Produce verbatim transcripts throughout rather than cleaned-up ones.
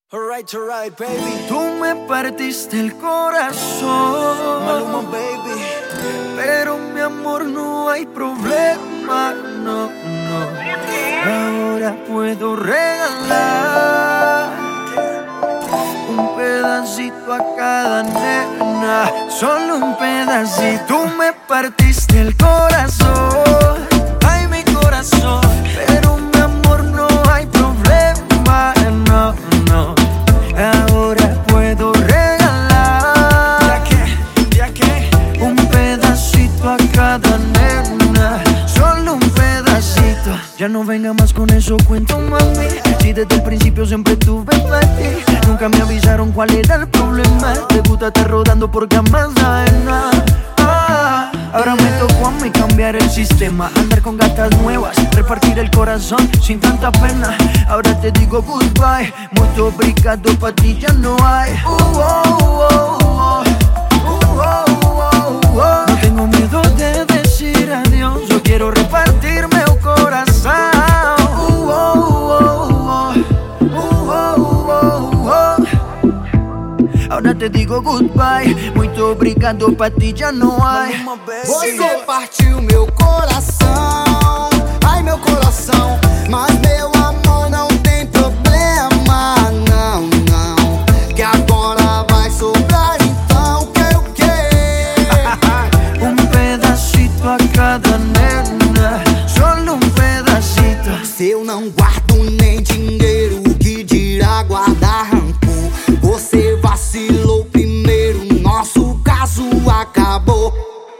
Alright, alright, baby. Tú me partiste el corazón, Maluma, baby. pero mi amor no hay problema, no, no. Ahora puedo regalar un pedacito a cada nena, solo un pedacito. Tú me partiste el corazón, ay mi corazón, pero mi amor no hay problema, no, no. Ahora puedo regalar, ¿Ya qué? ¿Ya qué? un pedacito a cada nena, solo un pedacito. Ya no venga más con eso, cuento, mami. Si desde el principio siempre tuve para ti, nunca me avisaron cuál era el problema. Te gusta estar rodando por camas ajenas. Ah, ahora me tocó a mí cambiar el sistema, andar con gatas nuevas, repartir el corazón sin tanta pena. Ahora te digo goodbye, mucho obrigado, pa' ti ya no hay. Uh, oh, oh, oh. Uh, oh, oh, oh. No tengo miedo de decir adiós, yo quiero repartirme el corazón. Uh, oh, oh, oh. Uh, oh, oh, oh. Ahora te digo goodbye, muito obrigado, pra ti já não há. Maluma, baby. Você partiu meu coração, ai meu coração, mas meu amor não tem problema, não, não. Que agora vai sobrar, então quero o quê? Um pedacito a cada nena, solo um pedacito. Se eu não guardo nem dinheiro, que dirá guardar rancor? Você vacilou primeiro, nosso caso acabou.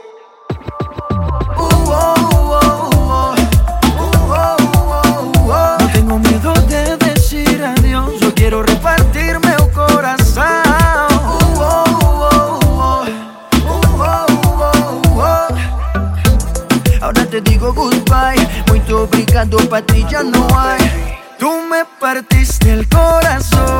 Uh, oh, oh, oh. Uh, oh, oh, oh. No tengo miedo de decir adiós, yo quiero repartirme el corazón. Uh, oh, oh, oh. Uh, oh, oh, oh. Ahora te digo goodbye, muito obrigado, pa' ti ya no hay. Tú me partiste el corazón,